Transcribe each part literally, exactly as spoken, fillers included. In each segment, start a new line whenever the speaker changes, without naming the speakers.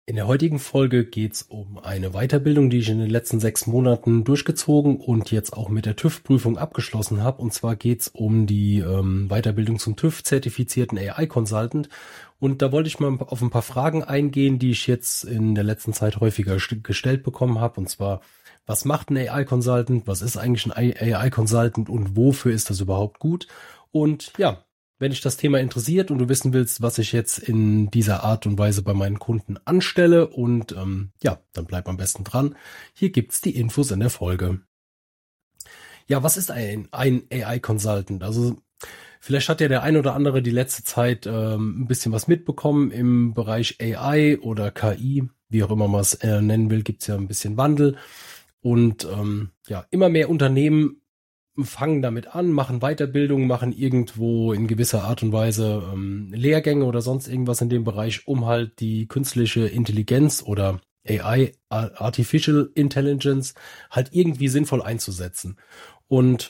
In der heutigen Folge geht's um eine Weiterbildung, die ich in den letzten sechs Monaten durchgezogen und jetzt auch mit der TÜV-Prüfung abgeschlossen habe. Und zwar geht's um die ähm, Weiterbildung zum TÜV-zertifizierten A I-Consultant. Und da wollte ich mal auf ein paar Fragen eingehen, die ich jetzt in der letzten Zeit häufiger st- gestellt bekommen habe. Und zwar, was macht ein A I-Consultant? Was ist eigentlich ein A I-Consultant und wofür ist das überhaupt gut? Und ja, wenn dich das Thema interessiert und du wissen willst, was ich jetzt in dieser Art und Weise bei meinen Kunden anstelle und ähm, ja, dann bleib am besten dran. Hier gibt's die Infos in der Folge. Ja, was ist ein, ein A I-Consultant? Also vielleicht hat ja der ein oder andere die letzte Zeit ähm, ein bisschen was mitbekommen im Bereich A I oder K I, wie auch immer man es äh, nennen will, gibt's ja ein bisschen Wandel. Und ähm, ja, immer mehr Unternehmen fangen damit an, machen Weiterbildung, machen irgendwo in gewisser Art und Weise ähm, Lehrgänge oder sonst irgendwas in dem Bereich, um halt die künstliche Intelligenz oder A I, Artificial Intelligence, halt irgendwie sinnvoll einzusetzen. Und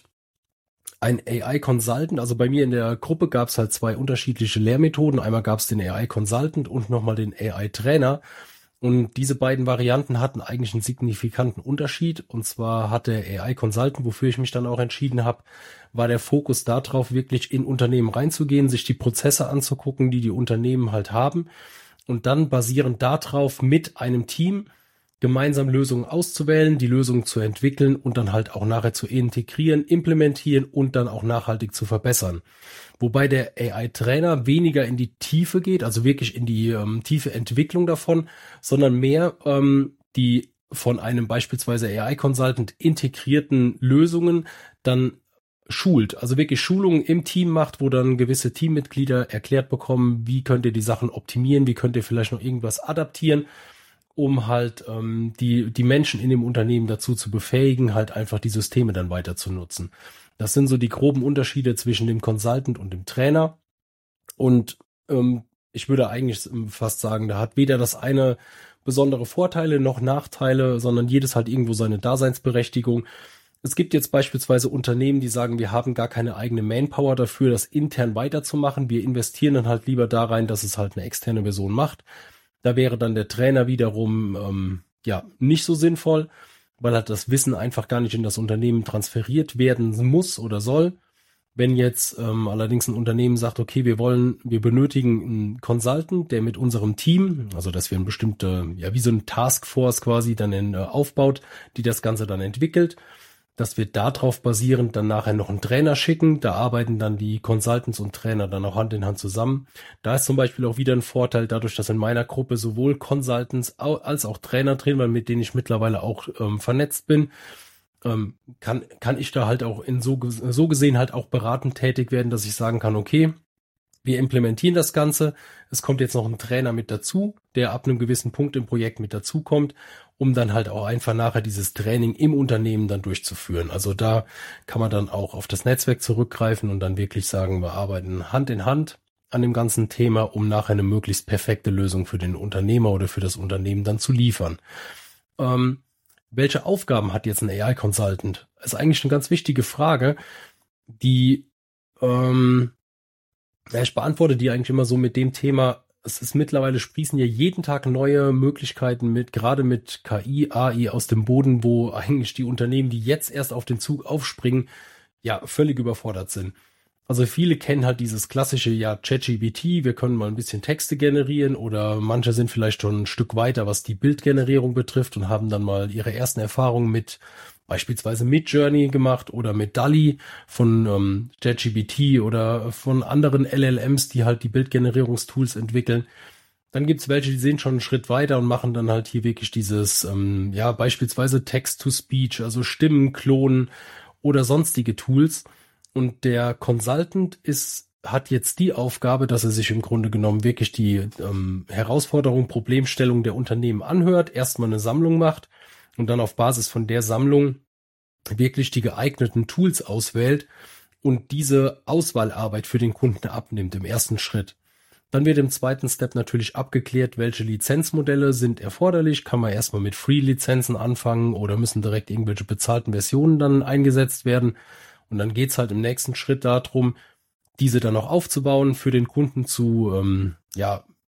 ein A I-Consultant, also bei mir in der Gruppe gab es halt zwei unterschiedliche Lehrmethoden. Einmal gab es den A I-Consultant und nochmal den A I-Trainer. Und diese beiden Varianten hatten eigentlich einen signifikanten Unterschied. Und zwar hat der A I-Consultant, wofür ich mich dann auch entschieden habe, war der Fokus darauf, wirklich in Unternehmen reinzugehen, sich die Prozesse anzugucken, die die Unternehmen halt haben. Und dann basierend darauf mit einem Team gemeinsam Lösungen auszuwählen, die Lösungen zu entwickeln und dann halt auch nachher zu integrieren, implementieren und dann auch nachhaltig zu verbessern. Wobei der A I-Trainer weniger in die Tiefe geht, also wirklich in die ähm, tiefe Entwicklung davon, sondern mehr ähm, die von einem beispielsweise A I-Consultant integrierten Lösungen dann schult, also wirklich Schulungen im Team macht, wo dann gewisse Teammitglieder erklärt bekommen, wie könnt ihr die Sachen optimieren, wie könnt ihr vielleicht noch irgendwas adaptieren, um halt ähm, die die Menschen in dem Unternehmen dazu zu befähigen, halt einfach die Systeme dann weiter zu nutzen. Das sind so die groben Unterschiede zwischen dem Consultant und dem Trainer. Und ähm, ich würde eigentlich fast sagen, da hat weder das eine besondere Vorteile noch Nachteile, sondern jedes hat irgendwo seine Daseinsberechtigung. Es gibt jetzt beispielsweise Unternehmen, die sagen, wir haben gar keine eigene Manpower dafür, das intern weiterzumachen. Wir investieren dann halt lieber da rein, dass es halt eine externe Person macht. Da wäre dann der Trainer wiederum ähm, ja nicht so sinnvoll, weil halt das Wissen einfach gar nicht in das Unternehmen transferiert werden muss oder soll. Wenn jetzt ähm, allerdings ein Unternehmen sagt, okay, wir wollen, wir benötigen einen Consultant, der mit unserem Team, also dass wir eine bestimmte, ja wie so eine Taskforce quasi dann in, äh, aufbaut, die das Ganze dann entwickelt, dass wir darauf basierend dann nachher noch einen Trainer schicken. Da arbeiten dann die Consultants und Trainer dann auch Hand in Hand zusammen. Da ist zum Beispiel auch wieder ein Vorteil dadurch, dass in meiner Gruppe sowohl Consultants als auch Trainer drin waren, mit denen ich mittlerweile auch ähm, vernetzt bin. Ähm, kann kann ich da halt auch in so, so gesehen halt auch beratend tätig werden, dass ich sagen kann, okay, wir implementieren das Ganze. Es kommt jetzt noch ein Trainer mit dazu, der ab einem gewissen Punkt im Projekt mit dazukommt, um dann halt auch einfach nachher dieses Training im Unternehmen dann durchzuführen. Also da kann man dann auch auf das Netzwerk zurückgreifen und dann wirklich sagen, wir arbeiten Hand in Hand an dem ganzen Thema, um nachher eine möglichst perfekte Lösung für den Unternehmer oder für das Unternehmen dann zu liefern. Ähm, welche Aufgaben hat jetzt ein A I-Consultant? Das ist eigentlich eine ganz wichtige Frage, die ähm, ja, ich beantworte die eigentlich immer so mit dem Thema, es ist mittlerweile sprießen ja jeden Tag neue Möglichkeiten mit, gerade mit K I, A I aus dem Boden, wo eigentlich die Unternehmen, die jetzt erst auf den Zug aufspringen, ja, völlig überfordert sind. Also viele kennen halt dieses klassische, ja, ChatGPT, wir können mal ein bisschen Texte generieren oder manche sind vielleicht schon ein Stück weiter, was die Bildgenerierung betrifft und haben dann mal ihre ersten Erfahrungen mit beispielsweise Midjourney gemacht oder mit DALL-E von ähm, ChatGPT oder von anderen L L Ms, die halt die Bildgenerierungstools entwickeln. Dann gibt's welche, die sind schon einen Schritt weiter und machen dann halt hier wirklich dieses, ähm, ja, beispielsweise Text-to-Speech, also Stimmen klonen oder sonstige Tools. Und der Consultant ist, hat jetzt die Aufgabe, dass er sich im Grunde genommen wirklich die ähm, Herausforderung, Problemstellung der Unternehmen anhört, erstmal eine Sammlung macht und dann auf Basis von der Sammlung wirklich die geeigneten Tools auswählt und diese Auswahlarbeit für den Kunden abnimmt im ersten Schritt. Dann wird im zweiten Step natürlich abgeklärt, welche Lizenzmodelle sind erforderlich. Kann man erstmal mit Free-Lizenzen anfangen oder müssen direkt irgendwelche bezahlten Versionen dann eingesetzt werden. Und dann geht's halt im nächsten Schritt darum, diese dann auch aufzubauen, für den Kunden zu ähm, ja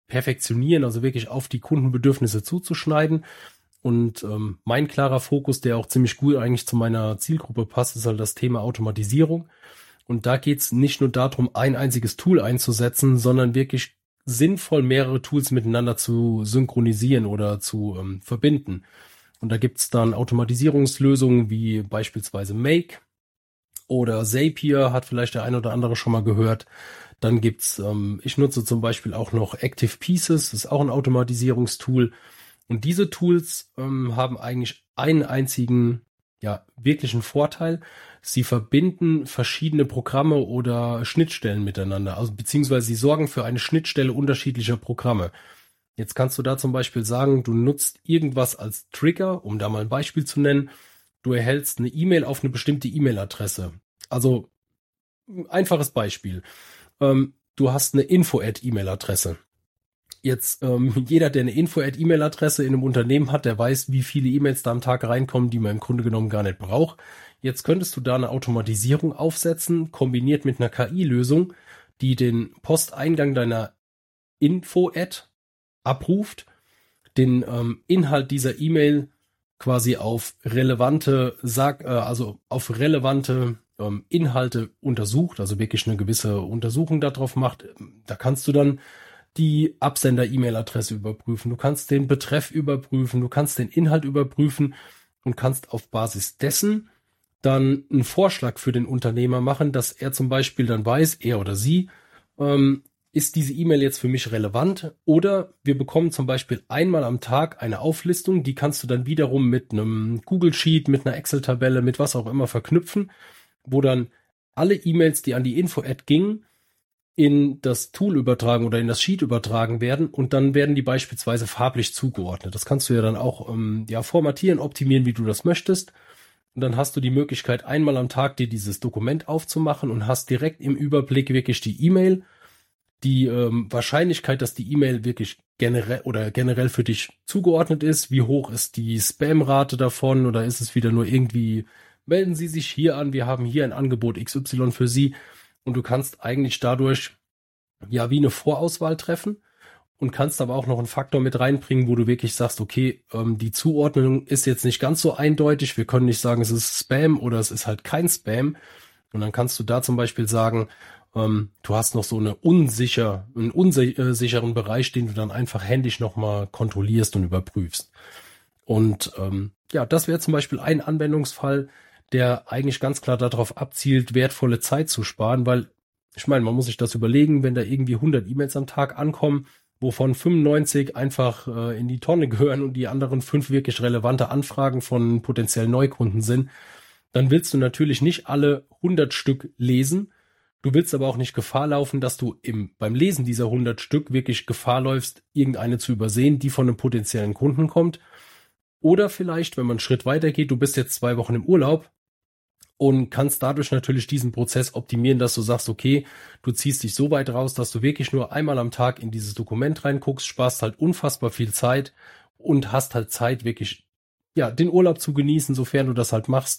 perfektionieren, also wirklich auf die Kundenbedürfnisse zuzuschneiden. Und ähm, mein klarer Fokus, der auch ziemlich gut eigentlich zu meiner Zielgruppe passt, ist halt das Thema Automatisierung. Und da geht's nicht nur darum, ein einziges Tool einzusetzen, sondern wirklich sinnvoll mehrere Tools miteinander zu synchronisieren oder zu ähm, verbinden. Und da gibt's dann Automatisierungslösungen wie beispielsweise Make oder Zapier, hat vielleicht der ein oder andere schon mal gehört. Dann gibt's, ähm, ich nutze zum Beispiel auch noch Active Pieces, das ist auch ein Automatisierungstool. Und diese Tools ähm, haben eigentlich einen einzigen, ja, wirklichen Vorteil. Sie verbinden verschiedene Programme oder Schnittstellen miteinander, also beziehungsweise sie sorgen für eine Schnittstelle unterschiedlicher Programme. Jetzt kannst du da zum Beispiel sagen, du nutzt irgendwas als Trigger, um da mal ein Beispiel zu nennen. Du erhältst eine E-Mail auf eine bestimmte E-Mail-Adresse. Also ein einfaches Beispiel. Ähm, du hast eine Info-Ad-E-Mail-Adresse. Jetzt ähm, jeder, der eine Info-Ad-E-Mail-Adresse in einem Unternehmen hat, der weiß, wie viele E-Mails da am Tag reinkommen, die man im Grunde genommen gar nicht braucht. Jetzt könntest du da eine Automatisierung aufsetzen, kombiniert mit einer K I-Lösung, die den Posteingang deiner Info-Ad abruft, den ähm, Inhalt dieser E-Mail quasi auf relevante, sag, äh, also auf relevante ähm, Inhalte untersucht, also wirklich eine gewisse Untersuchung darauf macht. Da kannst du dann die Absender-E-Mail-Adresse überprüfen, du kannst den Betreff überprüfen, du kannst den Inhalt überprüfen und kannst auf Basis dessen dann einen Vorschlag für den Unternehmer machen, dass er zum Beispiel dann weiß, er oder sie, ähm, ist diese E-Mail jetzt für mich relevant, oder wir bekommen zum Beispiel einmal am Tag eine Auflistung, die kannst du dann wiederum mit einem Google Sheet, mit einer Excel-Tabelle, mit was auch immer verknüpfen, wo dann alle E-Mails, die an die Info-Ad gingen, in das Tool übertragen oder in das Sheet übertragen werden, und dann werden die beispielsweise farblich zugeordnet. Das kannst du ja dann auch ähm, ja, formatieren, optimieren, wie du das möchtest. Und dann hast du die Möglichkeit, einmal am Tag dir dieses Dokument aufzumachen und hast direkt im Überblick wirklich die E-Mail, die ähm, Wahrscheinlichkeit, dass die E-Mail wirklich generell oder generell für dich zugeordnet ist, wie hoch ist die Spam-Rate davon, oder ist es wieder nur irgendwie, melden Sie sich hier an, wir haben hier ein Angebot X Y für Sie, und du kannst eigentlich dadurch ja wie eine Vorauswahl treffen und kannst aber auch noch einen Faktor mit reinbringen, wo du wirklich sagst, okay, ähm, die Zuordnung ist jetzt nicht ganz so eindeutig, wir können nicht sagen, es ist Spam oder es ist halt kein Spam, und dann kannst du da zum Beispiel sagen, ähm, du hast noch so eine unsicher, einen unsicheren Bereich, den du dann einfach händisch nochmal kontrollierst und überprüfst. Und ähm, ja, das wäre zum Beispiel ein Anwendungsfall, der eigentlich ganz klar darauf abzielt, wertvolle Zeit zu sparen, weil, ich meine, man muss sich das überlegen, wenn da irgendwie hundert E-Mails am Tag ankommen, wovon fünfundneunzig einfach äh, in die Tonne gehören und die anderen fünf wirklich relevante Anfragen von potenziellen Neukunden sind, dann willst du natürlich nicht alle hundert Stück lesen. Du willst aber auch nicht Gefahr laufen, dass du im, beim Lesen dieser hundert Stück wirklich Gefahr läufst, irgendeine zu übersehen, die von einem potenziellen Kunden kommt. Oder vielleicht, wenn man einen Schritt weiter geht, du bist jetzt zwei Wochen im Urlaub und kannst dadurch natürlich diesen Prozess optimieren, dass du sagst, okay, du ziehst dich so weit raus, dass du wirklich nur einmal am Tag in dieses Dokument reinguckst, sparst halt unfassbar viel Zeit und hast halt Zeit, wirklich ja den Urlaub zu genießen, sofern du das halt machst.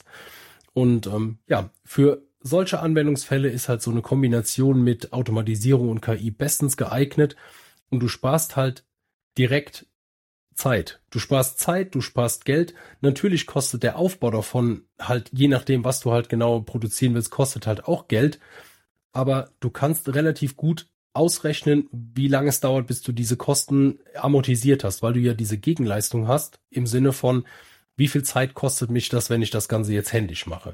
Und ähm, ja, für solche Anwendungsfälle ist halt so eine Kombination mit Automatisierung und K I bestens geeignet, und du sparst halt direkt Zeit. Du sparst Zeit, du sparst Geld. Natürlich kostet der Aufbau davon halt, je nachdem, was du halt genau produzieren willst, kostet halt auch Geld. Aber du kannst relativ gut ausrechnen, wie lange es dauert, bis du diese Kosten amortisiert hast, weil du ja diese Gegenleistung hast, im Sinne von, wie viel Zeit kostet mich das, wenn ich das Ganze jetzt händisch mache.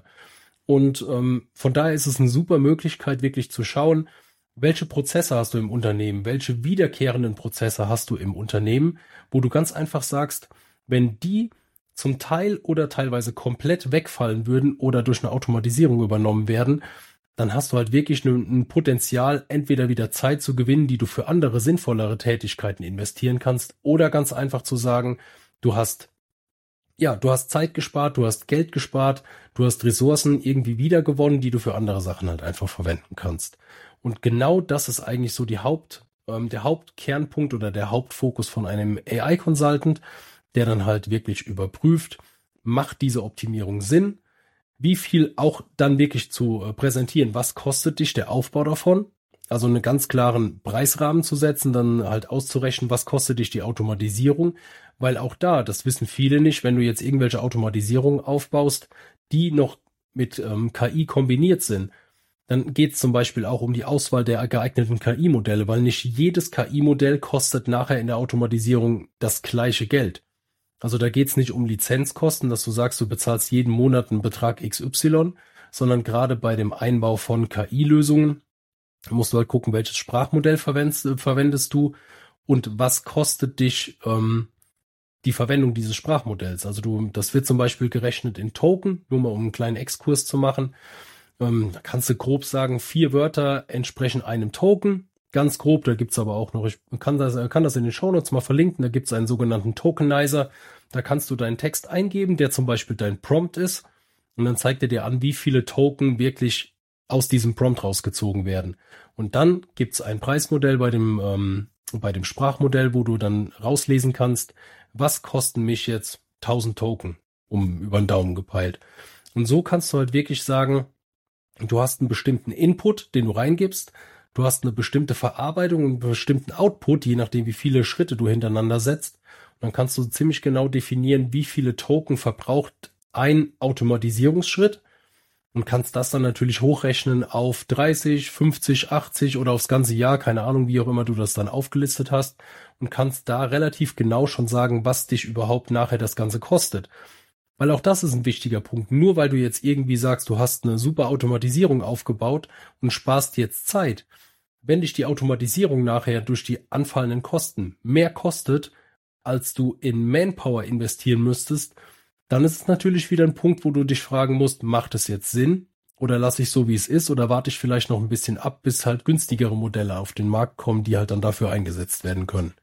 Und ähm, von daher ist es eine super Möglichkeit, wirklich zu schauen, welche Prozesse hast du im Unternehmen, welche wiederkehrenden Prozesse hast du im Unternehmen, wo du ganz einfach sagst, wenn die zum Teil oder teilweise komplett wegfallen würden oder durch eine Automatisierung übernommen werden, dann hast du halt wirklich ein Potenzial, entweder wieder Zeit zu gewinnen, die du für andere sinnvollere Tätigkeiten investieren kannst, oder ganz einfach zu sagen, du hast ja, du hast Zeit gespart, du hast Geld gespart, du hast Ressourcen irgendwie wiedergewonnen, die du für andere Sachen halt einfach verwenden kannst. Und genau das ist eigentlich so die Haupt, ähm, der Hauptkernpunkt oder der Hauptfokus von einem A I-Consultant, der dann halt wirklich überprüft, macht diese Optimierung Sinn, wie viel auch dann wirklich zu äh, präsentieren, was kostet dich der Aufbau davon, Also einen ganz klaren Preisrahmen zu setzen, dann halt auszurechnen, was kostet dich die Automatisierung, weil auch da, das wissen viele nicht, wenn du jetzt irgendwelche Automatisierungen aufbaust, die noch mit ähm, K I kombiniert sind, dann geht es zum Beispiel auch um die Auswahl der geeigneten K I-Modelle, weil nicht jedes K I-Modell kostet nachher in der Automatisierung das gleiche Geld. Also da geht es nicht um Lizenzkosten, dass du sagst, du bezahlst jeden Monat einen Betrag X Y, sondern gerade bei dem Einbau von K I-Lösungen musst du halt gucken, welches Sprachmodell verwendest, äh, verwendest du und was kostet dich ähm, die Verwendung dieses Sprachmodells. Also du, das wird zum Beispiel gerechnet in Token, nur mal um einen kleinen Exkurs zu machen. Ähm, da kannst du grob sagen, vier Wörter entsprechen einem Token. Ganz grob, da gibt's aber auch noch, ich kann das, kann das in den Shownotes mal verlinken, da gibt's einen sogenannten Tokenizer. Da kannst du deinen Text eingeben, der zum Beispiel dein Prompt ist. Und dann zeigt er dir an, wie viele Token wirklich aus diesem Prompt rausgezogen werden. Und dann gibt's ein Preismodell bei dem, ähm, bei dem Sprachmodell, wo du dann rauslesen kannst, was kosten mich jetzt tausend Token, um über den Daumen gepeilt. Und so kannst du halt wirklich sagen, du hast einen bestimmten Input, den du reingibst, du hast eine bestimmte Verarbeitung und einen bestimmten Output, je nachdem wie viele Schritte du hintereinander setzt. Und dann kannst du ziemlich genau definieren, wie viele Token verbraucht ein Automatisierungsschritt und kannst das dann natürlich hochrechnen auf dreißig, fünfzig, achtzig oder aufs ganze Jahr, keine Ahnung, wie auch immer du das dann aufgelistet hast und kannst da relativ genau schon sagen, was dich überhaupt nachher das Ganze kostet. Weil auch das ist ein wichtiger Punkt. Nur weil du jetzt irgendwie sagst, du hast eine super Automatisierung aufgebaut und sparst jetzt Zeit. Wenn dich die Automatisierung nachher durch die anfallenden Kosten mehr kostet, als du in Manpower investieren müsstest, dann ist es natürlich wieder ein Punkt, wo du dich fragen musst, macht es jetzt Sinn? Oder lasse ich so, wie es ist? Oder warte ich vielleicht noch ein bisschen ab, bis halt günstigere Modelle auf den Markt kommen, die halt dann dafür eingesetzt werden können.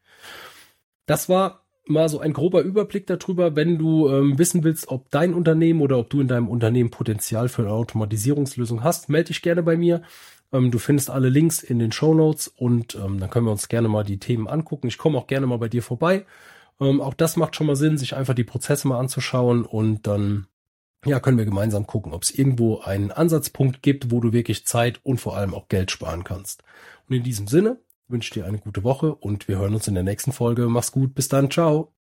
Das war mal so ein grober Überblick darüber. Wenn du ähm, wissen willst, ob dein Unternehmen oder ob du in deinem Unternehmen Potenzial für eine Automatisierungslösung hast, melde dich gerne bei mir. Ähm, du findest alle Links in den Shownotes und ähm, dann können wir uns gerne mal die Themen angucken. Ich komme auch gerne mal bei dir vorbei. Ähm, auch das macht schon mal Sinn, sich einfach die Prozesse mal anzuschauen und dann ja, können wir gemeinsam gucken, ob es irgendwo einen Ansatzpunkt gibt, wo du wirklich Zeit und vor allem auch Geld sparen kannst. Und in diesem Sinne wünsche ich dir eine gute Woche und wir hören uns in der nächsten Folge. Mach's gut, bis dann, ciao.